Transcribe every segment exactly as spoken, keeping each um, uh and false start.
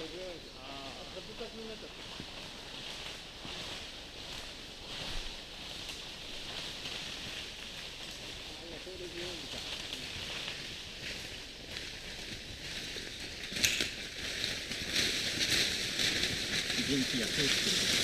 元気やそうですけど。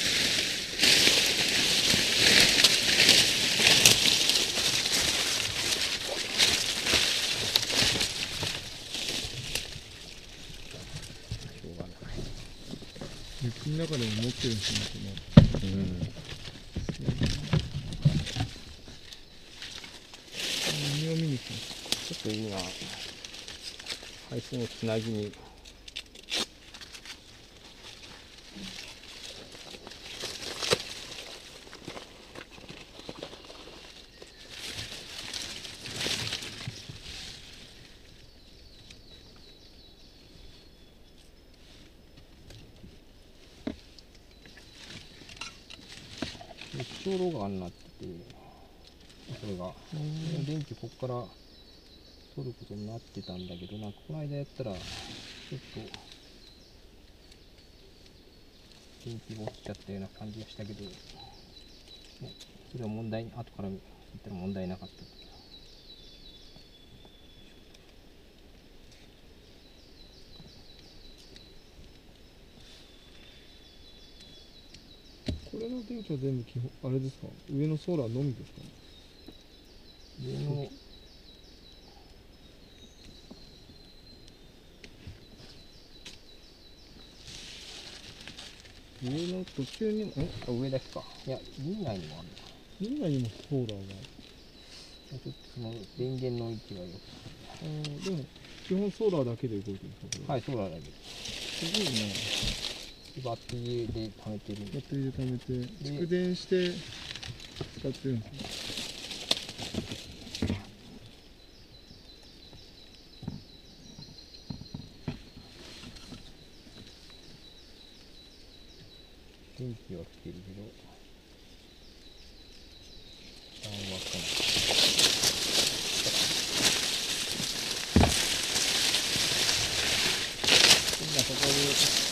雪の中でも持ってるんですね、この。うん。海を見に来ます。 ちょっと今、配信をつなぎに。ちょうどがになってて、それが電気ここから取ることになってたんだけど、なんかこの間やったらちょっと電気が落ちちゃったような感じがしたけど、ね、それは問題、後から見たら問題なかった。 これの電気は全部基本あれですか、上のソーラーのみですか？ 上の上の途中にも、んあ上だけか。いや、院内にもあるのかな。 院内にもソーラーが。 ちょっとその電源の位置がよく。 ああ、でも基本ソーラーだけで動いてるんですか？ はい、ソーラーだけ。 すごいね。 バッテリーで貯めてる。 バッテリーで貯めて蓄電して使ってるんですね。 電気は来てるけど、あんま来ない。今そこに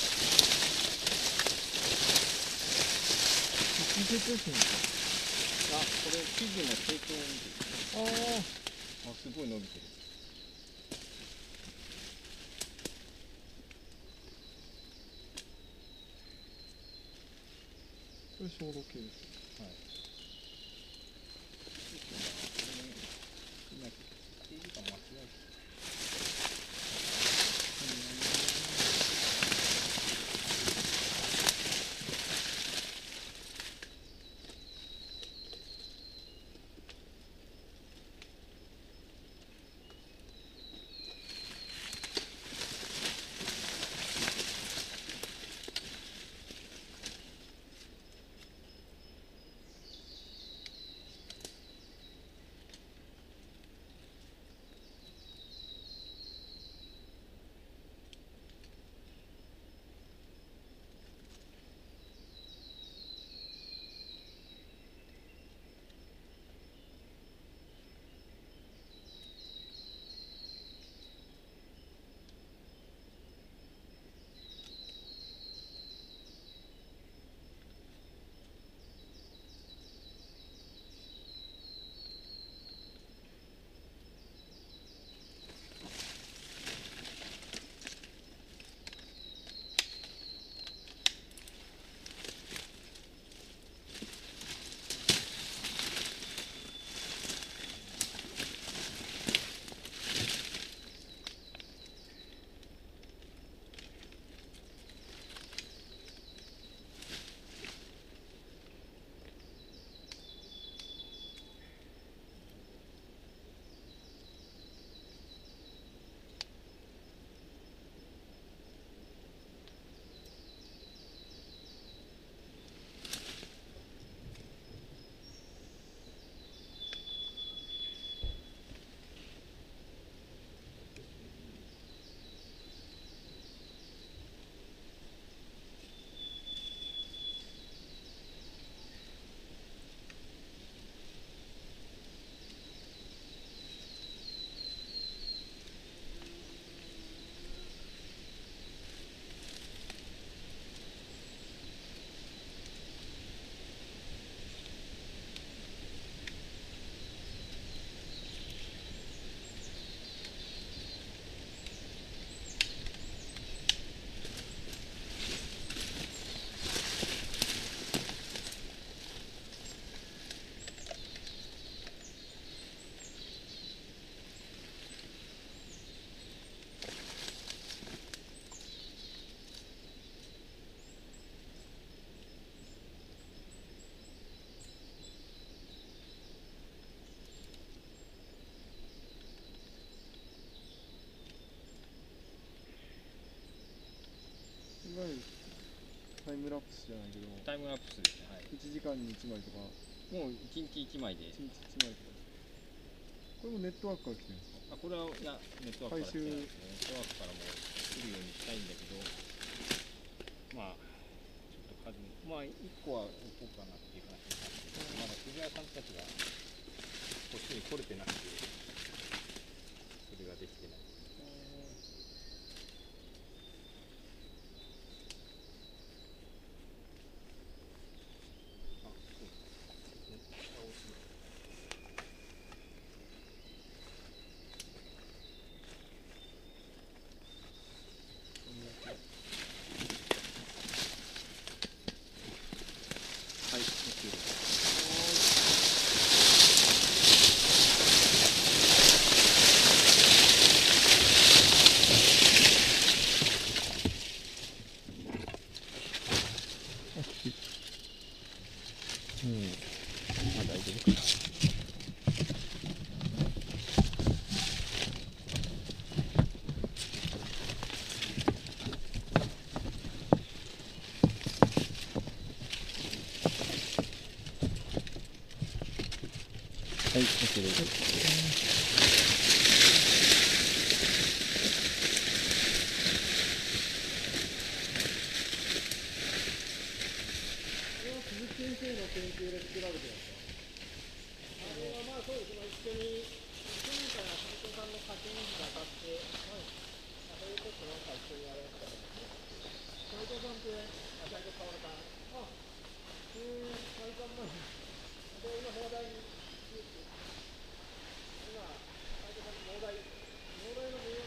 見せてですね。 あ、これ生地の成長を見てる。 ああ、すごい伸びてる。 これ消毒系です。 はい。今、定時間間違えてタイムラプスじゃないけどタイムラプスですね。はい。 いちじかんにいちまいとかもういちにちいちまいで。 いちにちいちまいとかこれもネットワークから来てるんですか？ あ、これはいやネットワークから来てないですね。ネットワークからも来るようにしたいんだけど、まあちょっと数まあいっこは置こうかなっていう話になってて、まだ藤原さんたちがこっちに来れてなくて、それができてない。あ、そうですね。下を押す。はい、OK です。 うん、まあ大丈夫かな。はい、OK です。 鈴木先生の研究で作られてるんですか？ あれはまあそうですね、一緒に去年から斉藤さんの家庭に当たって、まあ、そういうことなんか一緒にやられてたんですね。斉藤さんってあ斉藤薫さん。あ、へえ、斉藤さん前に。で今農大に今斉藤さん農大農大の分野